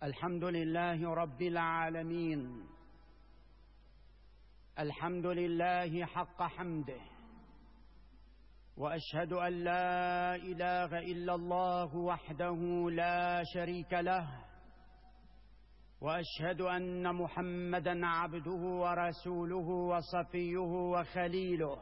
الحمد لله رب العالمين، الحمد لله حق حمده، وأشهد أن لا إله إلا الله وحده لا شريك له، وأشهد أن محمدًا عبده ورسوله وصفيه وخليله.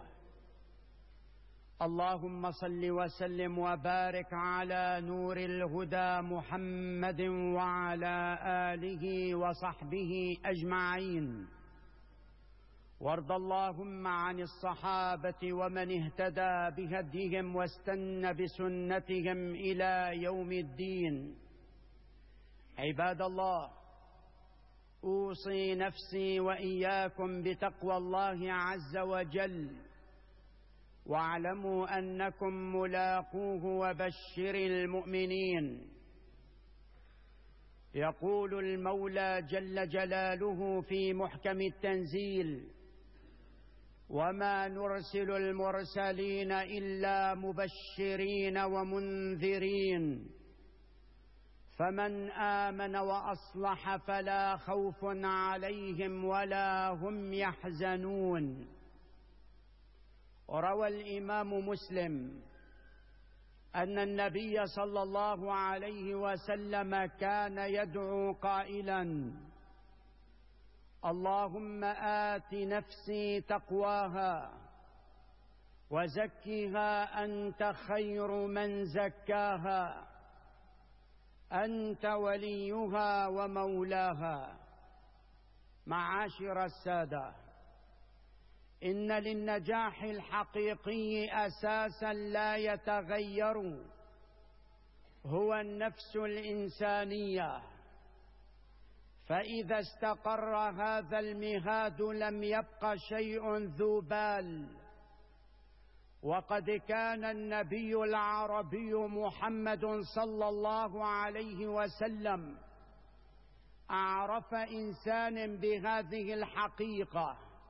اللهم صل وسلم وبارك على نور الهدى محمد وعلى آله وصحبه أجمعين، وارض اللهم عن الصحابة ومن اهتدى بهديهم واستنى بسنتهم إلى يوم الدين. عباد الله، أوصي نفسي وإياكم بتقوى الله عز وجل، واعلموا أنكم ملاقوه وبشر المؤمنين. يقول المولى جل جلاله في محكم التنزيل: وما نرسل المرسلين إلا مبشرين ومنذرين، فمن آمن وأصلح فلا خوف عليهم ولا هم يحزنون. روى الإمام مسلم أن النبي صلى الله عليه وسلم كان يدعو قائلا: اللهم آت نفسي تقواها وزكها أنت خير من زكاها، أنت وليها ومولاها. معاشر السادة، إن للنجاح الحقيقي أساسا لا يتغير، هو النفس الإنسانية. فإذا استقر هذا المهاد لم يبق شيء ذو بال. وقد كان النبي العربي محمد صلى الله عليه وسلم أعرف إنسان بهذه الحقيقة،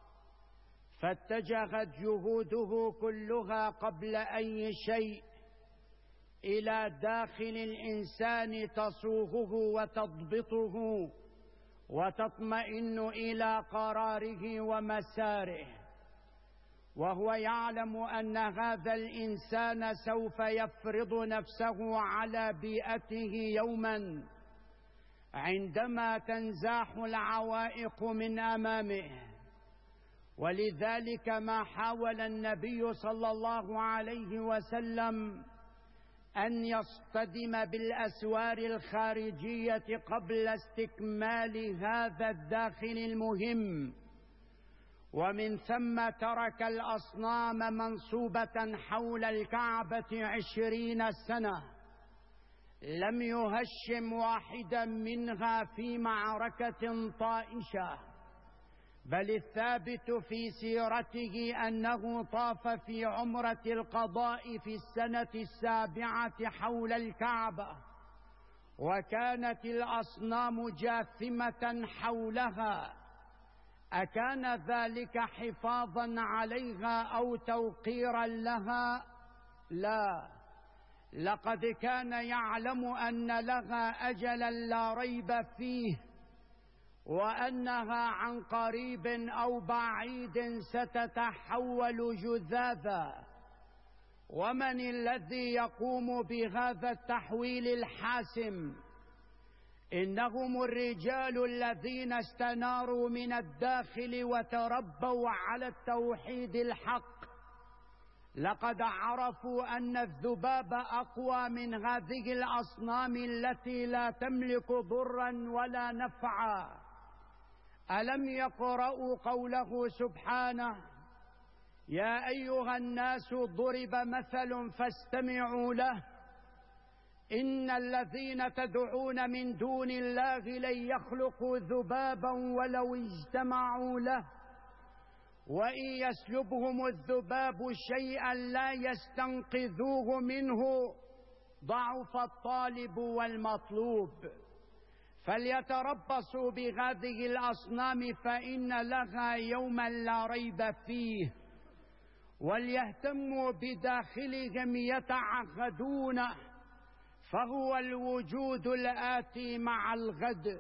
فاتجهت جهوده كلها قبل أي شيء إلى داخل الإنسان تصوغه وتضبطه وتطمئن إلى قراره ومساره، وهو يعلم أن هذا الإنسان سوف يفرض نفسه على بيئته يوما عندما تنزاح العوائق من أمامه. ولذلك ما حاول النبي صلى الله عليه وسلم أن يصطدم بالأسوار الخارجية قبل استكمال هذا الداخل المهم، ومن ثم ترك الأصنام منصوبة حول الكعبة 20 سنة، لم يهشم واحدا منها في معركة طائشة، بل الثابت في سيرته أنه طاف في عمرة القضاء في السنة 7 حول الكعبة، وكانت الأصنام جاثمة حولها. أكان ذلك حفاظا عليها أو توقيرا لها؟ لا، لقد كان يعلم أن لها أجلا لا ريب فيه، وأنها عن قريب أو بعيد ستتحول جذاذا. ومن الذي يقوم بهذا التحويل الحاسم؟ إنهم الرجال الذين استناروا من الداخل وتربوا على التوحيد الحق. لقد عرفوا أن الذباب أقوى من هذه الأصنام التي لا تملك ضرا ولا نفعا. ألم يقرأوا قوله سبحانه: يا أيها الناس ضرب مثل فاستمعوا له، إن الذين تدعون من دون الله لن يخلقوا ذبابا ولو اجتمعوا له، وإن يسلبهم الذباب شيئا لا يستنقذوه منه، ضعف الطالب والمطلوب. فليتربصوا بهذه الأصنام فإن لها يوما لا ريب فيه، وليهتموا بداخلهم يتعهدونه، فهو الوجود الآتي مع الغد.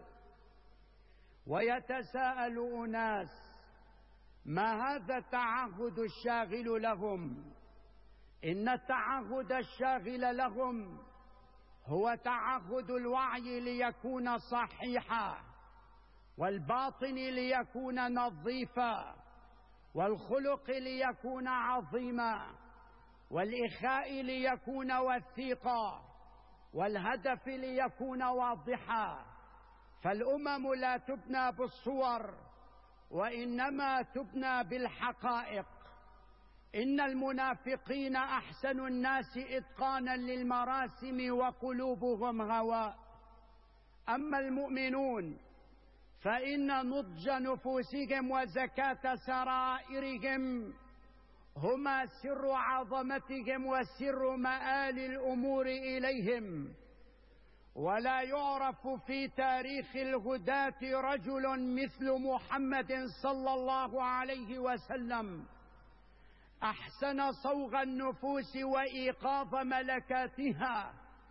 ويتساءل أناس: ما هذا التعهد الشاغل لهم؟ إن التعهد الشاغل لهم هو تعهد الوعي ليكون صحيحا، والباطن ليكون نظيفا، والخلق ليكون عظيما، والإخاء ليكون وثيقا، والهدف ليكون واضحا. فالأمم لا تبنى بالصور، وإنما تبنى بالحقائق. إن المنافقين أحسن الناس إتقانا للمراسم وقلوبهم هواء، أما المؤمنون فإن نضج نفوسهم وزكاة سرائرهم هما سر عظمتهم وسر مآل الأمور إليهم. ولا يعرف في تاريخ الهداة رجل مثل محمد صلى الله عليه وسلم أحسن صوغ النفوس وإيقاظ ملكاتها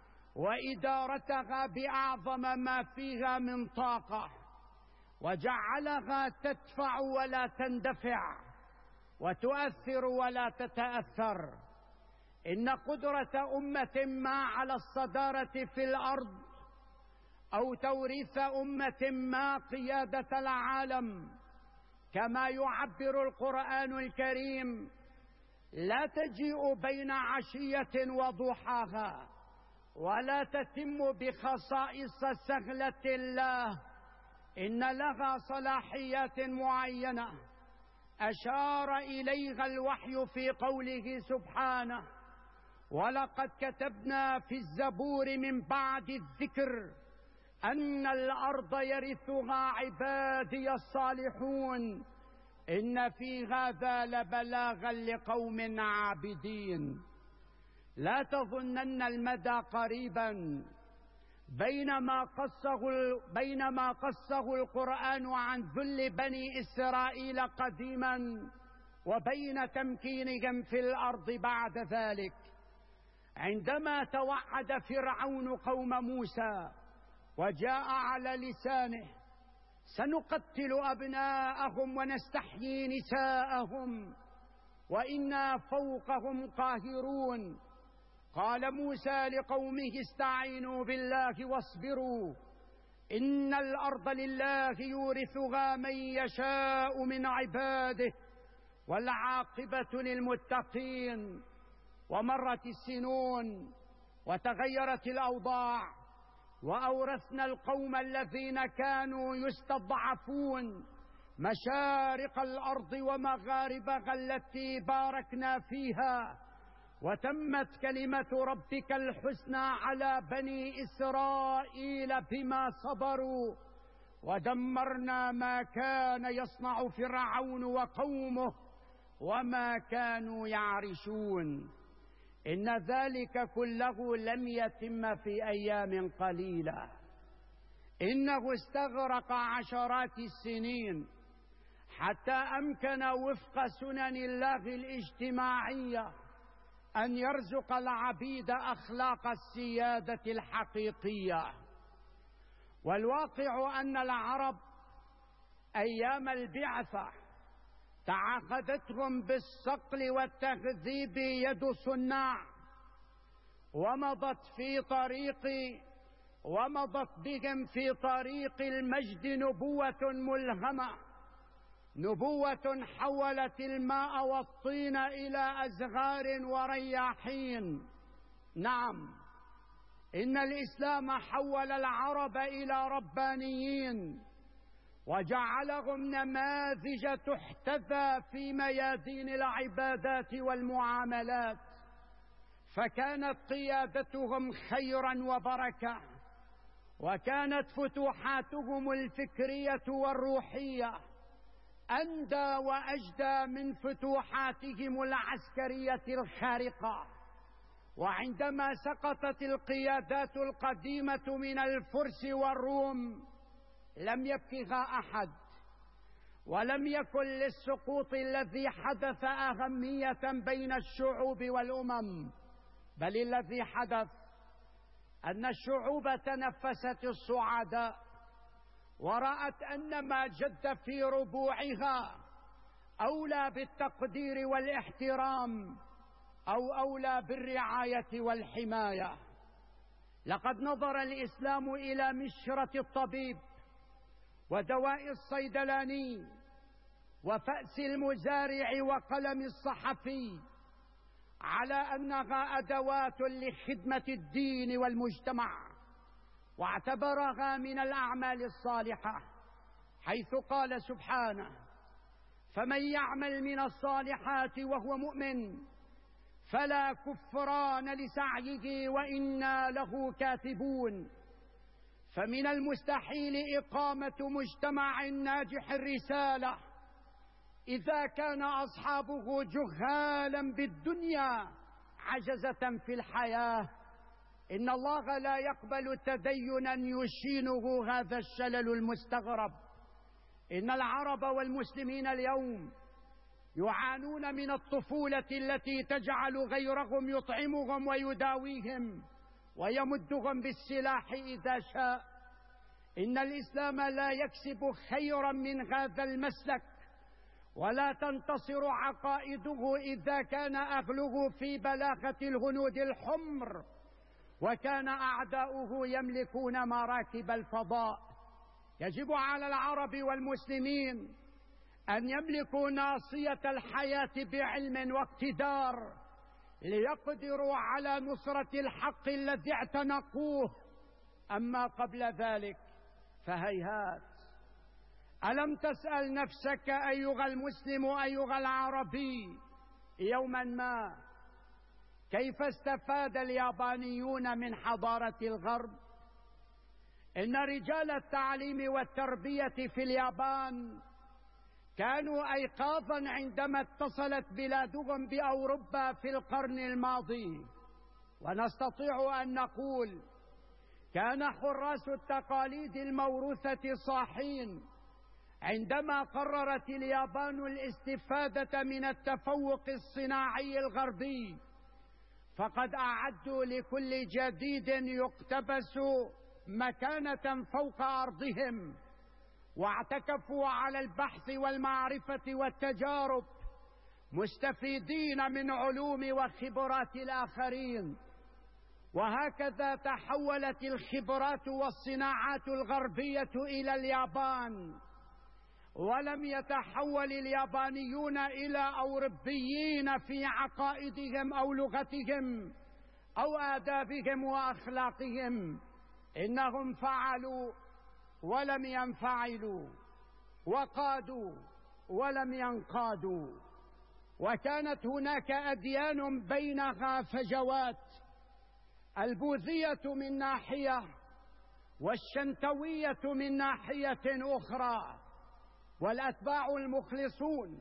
وإدارتها بأعظم ما فيها من طاقة، وجعلها تدفع ولا تندفع، وتؤثر ولا تتأثر. إن قدرة أمة ما على الصدارة في الأرض أو توريث أمة ما قيادة العالم، كما يعبر القرآن الكريم: لا تجيء بين عشية وضحاها، ولا تتم بخصائص سهلة الله، إن لها صلاحيات معينة أشار إليها الوحي في قوله سبحانه: ولقد كتبنا في الزبور من بعد الذكر أن الأرض يرثها عبادي الصالحون إن في هذا لبلاغا لقوم عابدين. لا تظنن المدى قريبا بينما قصه القرآن عن ذل بني إسرائيل قديما وبين تمكينهم في الأرض بعد ذلك. عندما توعد فرعون قوم موسى وجاء على لسانه: سنقتل أبناءهم ونستحيي نساءهم وإنا فوقهم قاهرون، قال موسى لقومه: استعينوا بالله واصبروا إن الأرض لله يورثها من يشاء من عباده والعاقبة للمتقين. ومرت السنون وتغيرت الأوضاع، وأورثنا القوم الذين كانوا يستضعفون مشارق الأرض ومغاربها التي باركنا فيها، وتمت كلمة ربك الحسنى على بني إسرائيل بما صبروا، ودمرنا ما كان يصنع فرعون وقومه وما كانوا يعرشون. إن ذلك كله لم يتم في أيام قليلة، إنه استغرق عشرات السنين حتى أمكن وفق سنن الله الاجتماعية أن يرزق العبيد أخلاق السيادة الحقيقية. والواقع أن العرب أيام البعثة تعهدتهم بالصقل والتهذيب يد صناع، ومضت بهم في طريق المجد نبوة ملهمة، نبوة حولت الماء والطين إلى أزهار ورياحين. نعم، إن الإسلام حول العرب إلى ربانيين، وجعلهم نماذج تحتذى في ميادين العبادات والمعاملات، فكانت قيادتهم خيرا وبركة، وكانت فتوحاتهم الفكرية والروحية أندى وأجدى من فتوحاتهم العسكرية الخارقة. وعندما سقطت القيادات القديمة من الفرس والروم لم يبكها أحد، ولم يكن للسقوط الذي حدث أهمية بين الشعوب والأمم، بل الذي حدث أن الشعوب تنفست الصعداء ورأت أن ما جد في ربوعها أولى بالتقدير والاحترام أو أولى بالرعاية والحماية. لقد نظر الإسلام إلى مشرة الطبيب ودواء الصيدلاني وفأس المزارع وقلم الصحفي على أنها أدوات لخدمة الدين والمجتمع، واعتبرها من الأعمال الصالحة، حيث قال سبحانه: فمن يعمل من الصالحات وهو مؤمن فلا كفران لسعيه وإنا له كاتبون. فمن المستحيل إقامة مجتمع ناجح الرسالة إذا كان أصحابه جهالا بالدنيا عجزة في الحياة. إن الله لا يقبل تدينا يشينه هذا الشلل المستغرب. إن العرب والمسلمين اليوم يعانون من الطفولة التي تجعل غيرهم يطعمهم ويداويهم ويمدهم بالسلاح إذا شاء. إن الإسلام لا يكسب خيرا من هذا المسلك، ولا تنتصر عقائده إذا كان أهله في بلاغة الهنود الحمر وكان أعداؤه يملكون مراكب الفضاء. يجب على العرب والمسلمين أن يملكوا ناصية الحياة بعلم واقتدار ليقدروا على نصرة الحق الذي اعتنقوه. أما قبل ذلك فهيهات. ألم تسأل نفسك أيها المسلم أيها العربي يوما ما كيف استفاد اليابانيون من حضارة الغرب؟ إن رجال التعليم والتربية في اليابان كانوا أيقاظا عندما اتصلت بلادهم بأوروبا في القرن الماضي، ونستطيع أن نقول كان حراس التقاليد الموروثة صاحين عندما قررت اليابان الاستفادة من التفوق الصناعي الغربي، فقد أعدوا لكل جديد يقتبس مكانة فوق أرضهم، واعتكفوا على البحث والمعرفة والتجارب، مستفيدين من علوم وخبرات الآخرين. وهكذا تحولت الخبرات والصناعات الغربية إلى اليابان، ولم يتحول اليابانيون إلى أوروبيين في عقائدهم أو لغتهم أو آدابهم وأخلاقهم. إنهم فعلوا ولم ينفعلوا، وقادوا ولم ينقادوا. وكانت هناك أديان بينها فجوات، البوذية من ناحية والشنتوية من ناحية أخرى، والأتباع المخلصون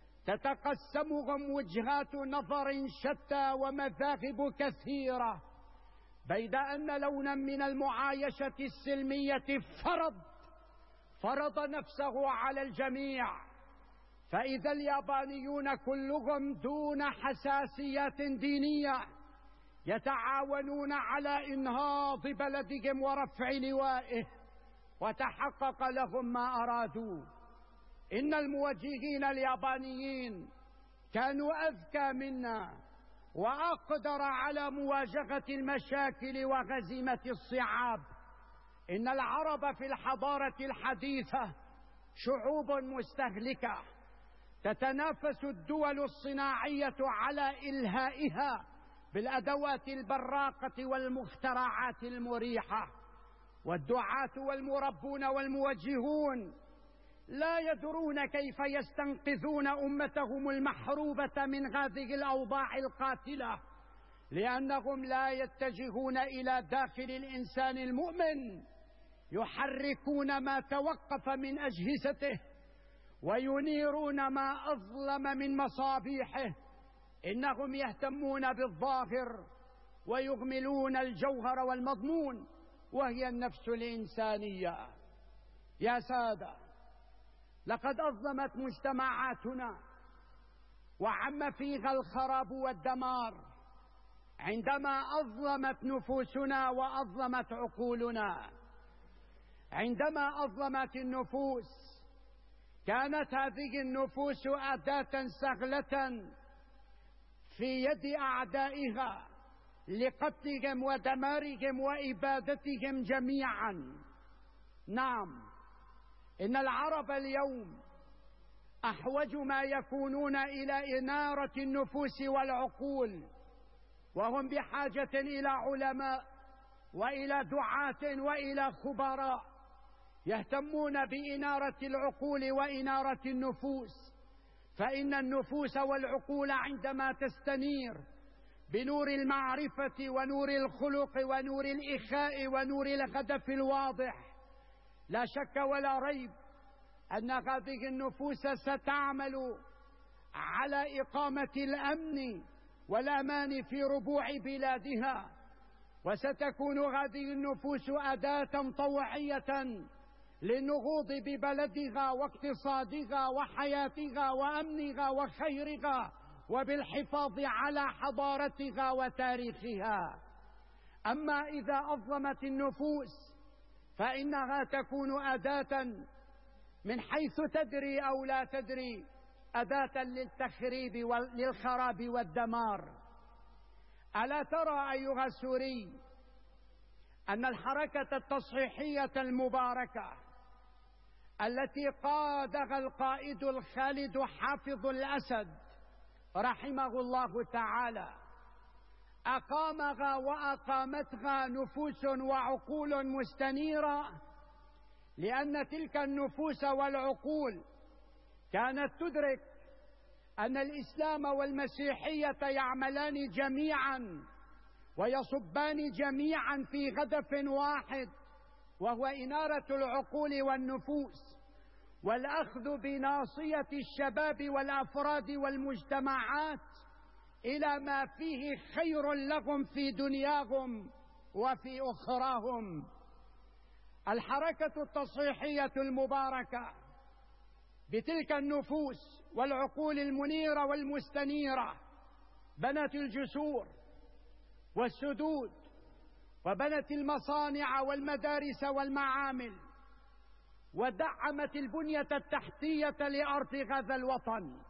تتقسمهم وجهات نظر شتى ومذاهب كثيرة، بيد أن لونا من المعايشة السلمية فرض نفسه على الجميع. فإذا اليابانيون كلهم دون حساسيات دينية يتعاونون على إنهاض بلدهم ورفع لوائه، وتحقق لهم ما أرادوا. إن الموجهين اليابانيين كانوا أذكى منا وأقدر على مواجهة المشاكل وهزيمة الصعاب. إن العرب في الحضارة الحديثة شعوب مستهلكة، تتنافس الدول الصناعية على إلهائها بالأدوات البراقة والمخترعات المريحة، والدعاة والمربون والموجهون لا يدرون كيف يستنقذون أمتهم المحروبة من هذه الأوضاع القاتلة، لأنهم لا يتجهون إلى داخل الإنسان المؤمن يحركون ما توقف من أجهزته وينيرون ما أظلم من مصابيحه. إنهم يهتمون بالظاهر ويغملون الجوهر والمضمون، وهي النفس الإنسانية. يا سادة، لقد أظلمت مجتمعاتنا وعم فيها الخراب والدمار، عندما أظلمت نفوسنا وأظلمت عقولنا. عندما أظلمت النفوس كانت هذه النفوس أداة سهلة في يد أعدائها لقتلهم ودمارهم وإبادتهم جميعا. نعم، إن العرب اليوم أحوج ما يكونون إلى إنارة النفوس والعقول، وهم بحاجة إلى علماء وإلى دعاة وإلى خبراء يهتمون بإنارة العقول وإنارة النفوس، فإن النفوس والعقول عندما تستنير بنور المعرفة ونور الخلق ونور الإخاء ونور الهدف الواضح، لا شك ولا ريب أن هذه النفوس ستعمل على إقامة الأمن والأمان في ربوع بلادها، وستكون هذه النفوس أداة طوعية للنهوض ببلدها واقتصادها وحياتها وأمنها وخيرها وبالحفاظ على حضارتها وتاريخها. أما إذا أظلمت النفوس فإنها تكون أداة من حيث تدري أو لا تدري، أداة للتخريب للخراب والدمار. ألا ترى أيها السوري أن الحركة التصحيحية المباركة التي قادها القائد الخالد حافظ الأسد رحمه الله تعالى أقامها وأقامتها نفوس وعقول مستنيرة، لأن تلك النفوس والعقول كانت تدرك أن الإسلام والمسيحية يعملان جميعا ويصبان جميعا في هدف واحد، وهو إنارة العقول والنفوس والأخذ بناصية الشباب والأفراد والمجتمعات إلى ما فيه خير لهم في دنياهم وفي أخراهم. الحركة التصحيحية المباركة بتلك النفوس والعقول المنيرة والمستنيرة بنت الجسور والسدود، وبنت المصانع والمدارس والمعامل، ودعمت البنية التحتية لأرض هذا الوطن.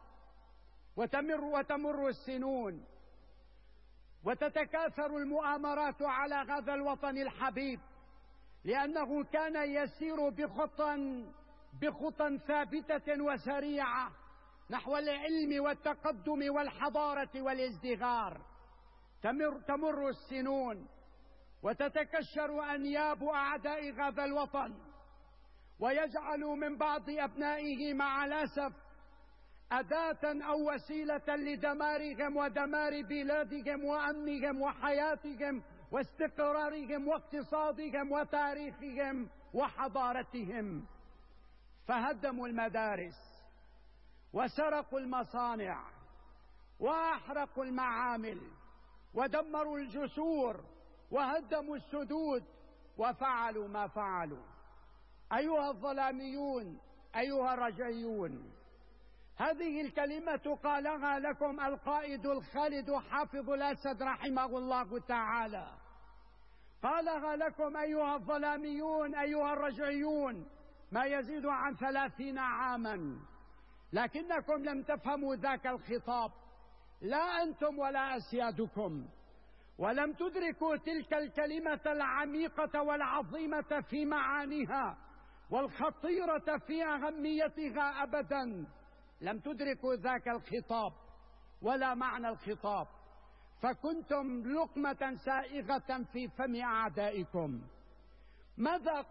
وتمر السنون وتتكاثر المؤامرات على هذا الوطن الحبيب، لأنه كان يسير بخطى ثابتة وسريعة نحو العلم والتقدم والحضارة والازدهار. تمر السنون وتتكشر أنياب أعداء هذا الوطن، ويجعل من بعض أبنائه مع الأسف أداة أو وسيلة لدمارهم ودمار بلادهم وأمنهم وحياتهم واستقرارهم واقتصادهم وتاريخهم وحضارتهم. فهدموا المدارس وسرقوا المصانع وأحرقوا المعامل ودمروا الجسور وهدموا السدود وفعلوا ما فعلوا. أيها الظلاميون، أيها الرجعيون، هذه الكلمة قالها لكم القائد الخالد حافظ الأسد رحمه الله تعالى، قالها لكم أيها الظلاميون أيها الرجعيون ما يزيد عن 30 عاما، لكنكم لم تفهموا ذاك الخطاب، لا أنتم ولا أسيادكم، ولم تدركوا تلك الكلمة العميقة والعظيمة في معانيها والخطيرة في أهميتها أبدا. لم تدركوا ذاك الخطاب ولا معنى الخطاب، فكنتم لقمة سائغة في فم أعدائكم. ماذا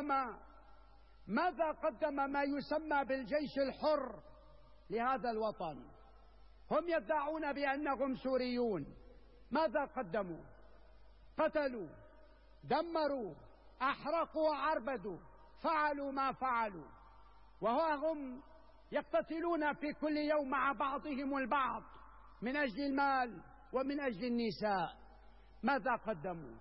قدم ما يسمى بالجيش الحر لهذا الوطن؟ هم يدعون بأنهم سوريون. ماذا قدموا؟ قتلوا، دمروا، أحرقوا، عربدوا، فعلوا ما فعلوا، وهم يقتتلون في كل يوم مع بعضهم البعض من أجل المال ومن أجل النساء. ماذا قدموا؟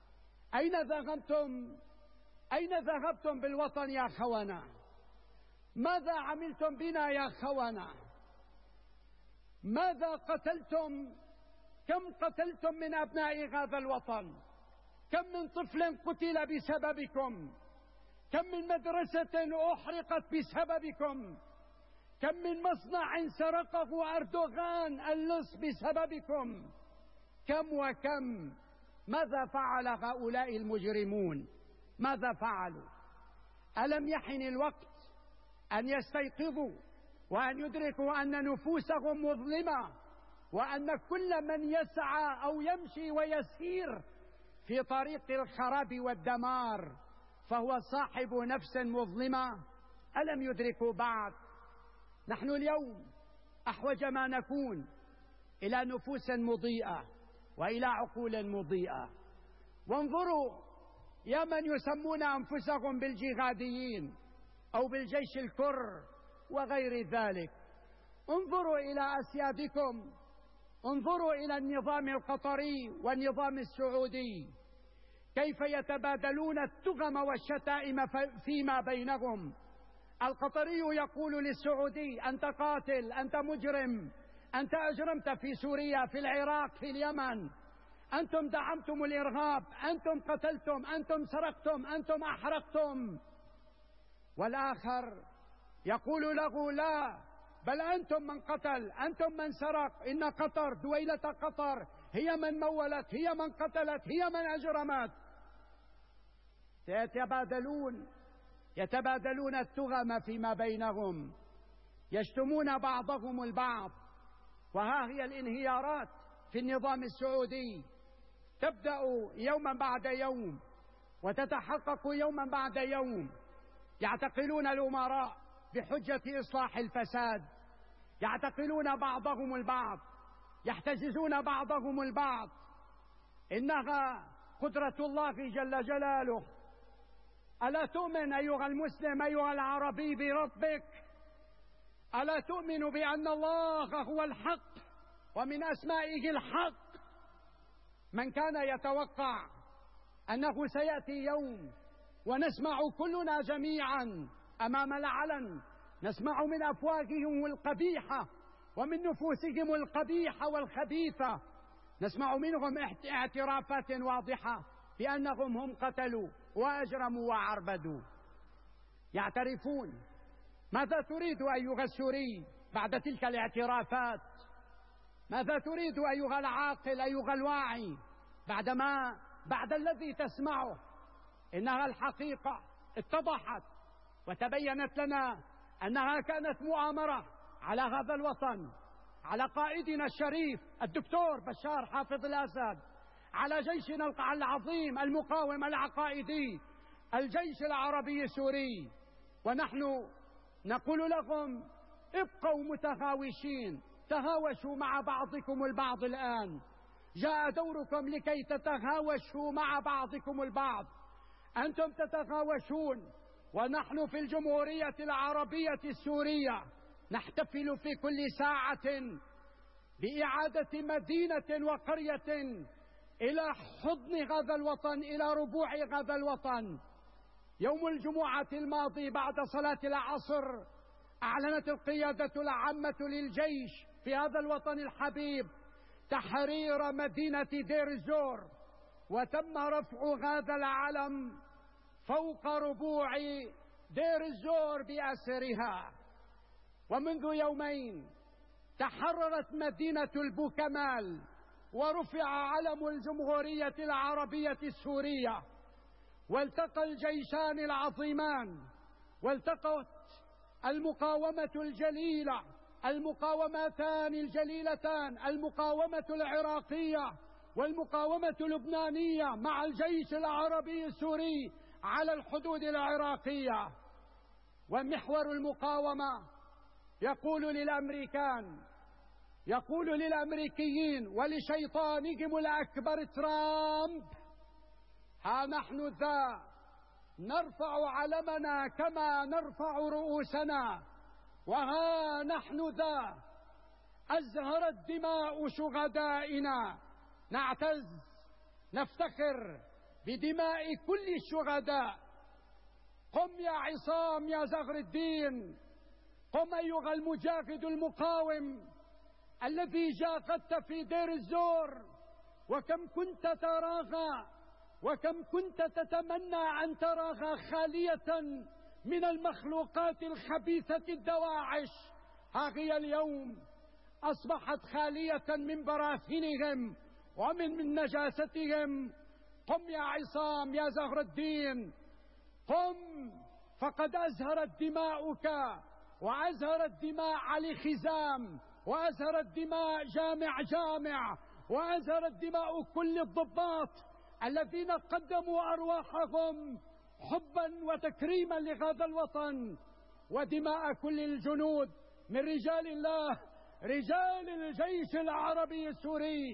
أين ذهبتم بالوطن يا خونة؟ ماذا عملتم بنا يا خونة؟ ماذا قتلتم كم قتلتم من أبناء هذا الوطن؟ كم من طفل قتل بسببكم؟ كم من مدرسة أحرقت بسببكم؟ كم من مصنع سرقه أردوغان اللص بسببكم؟ كم وكم. ماذا فعل هؤلاء المجرمون؟ ماذا فعلوا؟ ألم يحن الوقت أن يستيقظوا وأن يدركوا أن نفوسهم مظلمة، وأن كل من يسعى أو يمشي ويسير في طريق الخراب والدمار فهو صاحب نفس مظلمة؟ ألم يدركوا بعد؟ نحن اليوم أحوج ما نكون إلى نفوس مضيئة وإلى عقول مضيئة. وانظروا يا من يسمون أنفسهم بالجهاديين أو بالجيش الكر وغير ذلك، انظروا إلى أسيادكم، انظروا إلى النظام القطري والنظام السعودي كيف يتبادلون التهم والشتائم فيما بينهم. القطري يقول للسعودي: أنت قاتل، أنت مجرم، أنت أجرمت في سوريا، في العراق، في اليمن، أنتم دعمتم الإرهاب، أنتم قتلتم، أنتم سرقتم، أنتم أحرقتم. والآخر يقول له: لا، بل أنتم من قتل، أنتم من سرق، إن قطر، دويلة قطر هي من مولت، هي من قتلت، هي من أجرمت. يتبادلون التهم فيما بينهم، يشتمون بعضهم البعض. وها هي الانهيارات في النظام السعودي تبدأ يوما بعد يوم وتتحقق يوما بعد يوم. يعتقلون الأمراء بحجة إصلاح الفساد، يعتقلون بعضهم البعض، يحتجزون بعضهم البعض. إنها قدرة الله جل جلاله. ألا تؤمن أيها المسلم أيها العربي بربك؟ ألا تؤمن بأن الله هو الحق ومن أسمائه الحق؟ من كان يتوقع أنه سيأتي يوم ونسمع كلنا جميعا أمام العلن، نسمع من أفواههم القبيحة ومن نفوسهم القبيحة والخبيثة، نسمع منهم اعترافات واضحة بأنهم هم قتلوا وأجرموا وعربدوا. يعترفون. ماذا تريد أيها السوري بعد تلك الاعترافات؟ ماذا تريد أيها العاقل أيها الواعي بعد الذي تسمعه؟ إنها الحقيقة اتضحت وتبينت لنا أنها كانت مؤامرة على هذا الوطن، على قائدنا الشريف الدكتور بشار حافظ الأسد، على جيشنا العظيم المقاوم العقائدي الجيش العربي السوري. ونحن نقول لهم: ابقوا متهاوشين، تهاوشوا مع بعضكم البعض. الآن جاء دوركم لكي تتهاوشوا مع بعضكم البعض. أنتم تتهاوشون ونحن في الجمهورية العربية السورية نحتفل في كل ساعة بإعادة مدينة وقرية إلى حضن هذا الوطن، إلى ربوع هذا الوطن. يوم الجمعة الماضي بعد صلاة العصر أعلنت القيادة العامة للجيش في هذا الوطن الحبيب تحرير مدينة دير الزور، وتم رفع هذا العلم فوق ربوع دير الزور بأسرها. ومنذ يومين تحررت مدينة البوكمال ورفع علم الجمهورية العربية السورية، والتقى الجيشان العظيمان، والتقت المقاومة الجليلة، المقاومتان الجليلتان، المقاومة العراقية والمقاومة اللبنانية مع الجيش العربي السوري على الحدود العراقية. ومحور المقاومة يقول للأمريكيين ولشيطانهم الأكبر ترامب: ها نحن ذا نرفع علمنا كما نرفع رؤوسنا، وها نحن ذا أزهرت دماء شهدائنا، نعتز نفتخر بدماء كل الشهداء. قم يا عصام يا زغر الدين، قم أيها المجاهد المقاوم، الذي جاهدت في دير الزور، وكم كنت تراها وكم كنت تتمنى أن تراها خالية من المخلوقات الخبيثة الدواعش، ها هي اليوم أصبحت خالية من براثنهم ومن نجاستهم. قم يا عصام يا زهر الدين، قم، فقد أزهرت دماؤك، وأزهرت دماء علي خزام، وأزهرت دماء جامع، وأزهرت دماء كل الضباط الذين قدموا أرواحهم حبا وتكريما لهذا الوطن، ودماء كل الجنود من رجال الله، رجال الجيش العربي السوري.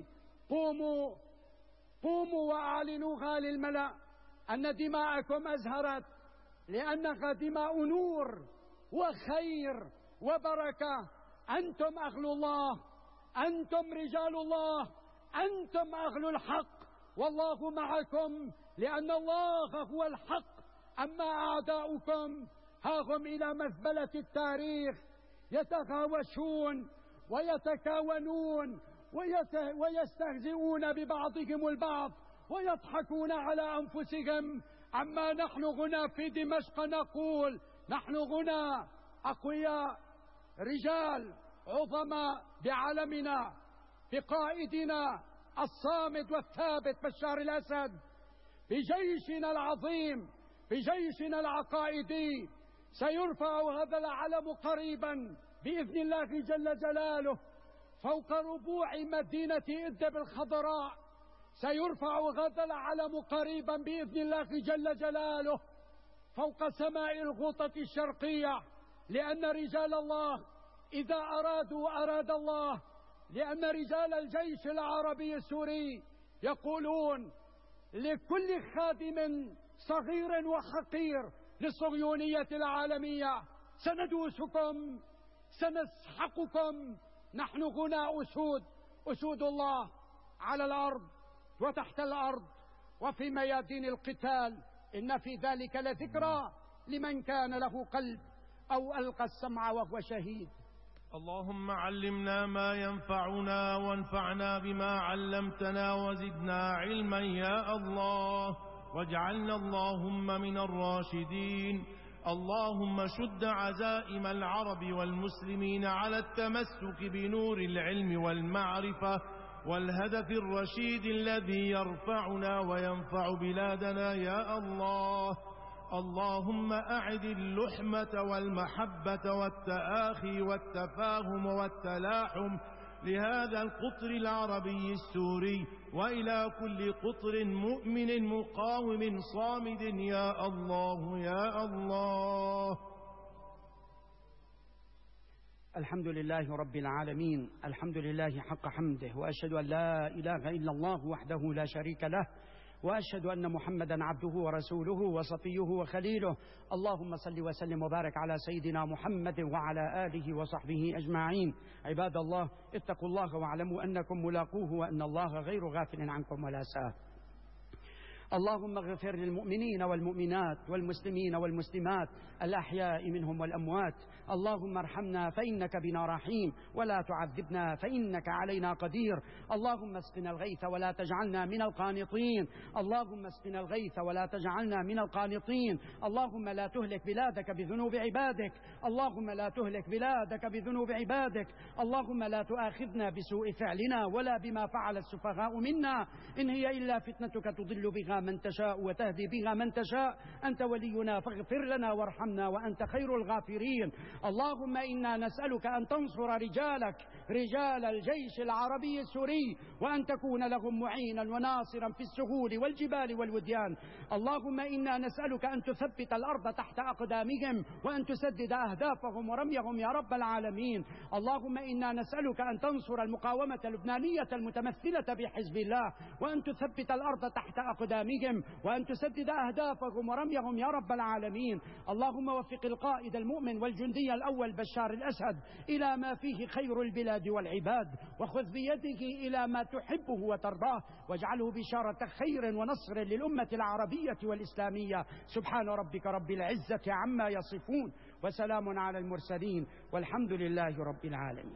قوموا وأعلنوها للملأ أن دماءكم أزهرت، لأنها دماء نور وخير وبركة. أنتم أهل الله، أنتم رجال الله، أنتم أهل الحق، والله معكم، لأن الله هو الحق. أما أعداؤكم ها هم إلى مزبلة التاريخ يتهاوشون ويتكاونون ويستهزئون ببعضهم البعض ويضحكون على أنفسهم. أما نحن هنا في دمشق نقول نحن هنا أقوياء، رجال عظماء بعلمنا، بقائدنا الصامد والثابت بشار الأسد، بجيشنا العظيم، بجيشنا العقائدي. سيرفع هذا العلم قريبا بإذن الله جل جلاله فوق ربوع مدينة إدلب الخضراء. سيرفع هذا العلم قريبا بإذن الله جل جلاله فوق سماء الغوطة الشرقية، لأن رجال الله إذا أرادوا أراد الله، لأن رجال الجيش العربي السوري يقولون لكل خادم صغير وحقير للصهيونية العالمية: سندوسكم، سنسحقكم. نحن هنا أسود الله على الأرض وتحت الأرض وفي ميادين القتال. إن في ذلك لذكرى لمن كان له قلب أو ألقى السمع وهو شهيد. اللهم علمنا ما ينفعنا وانفعنا بما علمتنا وزدنا علما يا الله، واجعلنا اللهم من الراشدين. اللهم شد عزائم العرب والمسلمين على التمسك بنور العلم والمعرفة والهدف الرشيد الذي يرفعنا وينفع بلادنا يا الله. اللهم أعد اللحمة والمحبة والتآخي والتفاهم والتلاحم لهذا القطر العربي السوري وإلى كل قطر مؤمن مقاوم صامد يا الله يا الله. الحمد لله رب العالمين، الحمد لله حق حمده، وأشهد أن لا إله إلا الله وحده لا شريك له، وأشهد أن محمدا عبده ورسوله وصفيه وخليله. اللهم صل وسلم وبارك على سيدنا محمد وعلى آله وصحبه أجمعين. عباد الله، اتقوا الله واعلموا أنكم ملاقوه وأن الله غير غافل عنكم ولا ساه. اللهم اغفر للمؤمنين والمؤمنات والمسلمين والمسلمات الأحياء منهم والأموات. اللهم ارحمنا فإنك بنا رحيم، ولا تعذبنا فإنك علينا قدير. اللهم اسقنا الغيث ولا تجعلنا من القانطين، اللهم اسقنا الغيث ولا تجعلنا من القانطين. اللهم لا تهلك بلادك بذنوب عبادك، اللهم لا تهلك بلادك بذنوب عبادك. اللهم لا تؤاخذنا بسوء فعلنا ولا بما فعل السفهاء منا، إن هي إلا فتنتك تضل بها من تشاء وتهدي بها من تشاء. أنت ولينا فاغفر لنا وارحمنا وأنت خير الغافرين. اللهم إنا نسألك أن تنصر رجالك، رجال الجيش العربي السوري، وأن تكون لهم معينا وناصرا في السهول والجبال والوديان. اللهم إنا نسألك أن تثبت الأرض تحت أقدامهم وأن تسدد أهدافهم ورميهم يا رب العالمين. اللهم إنا نسألك أن تنصر المقاومة اللبنانية المتمثلة بحزب الله، وأن تثبت الأرض تحت أقدامهم وأن تسدد أهدافهم ورميهم يا رب العالمين. اللهم وفق القائد المؤمن والجندي الأول بشار الأسد إلى ما فيه خير البلاد والعباد، وخذ بيده إلى ما تحبه وترضاه، واجعله بشارة خير ونصر للأمة العربية والإسلامية. سبحان ربك رب العزة عما يصفون، وسلام على المرسلين، والحمد لله رب العالمين.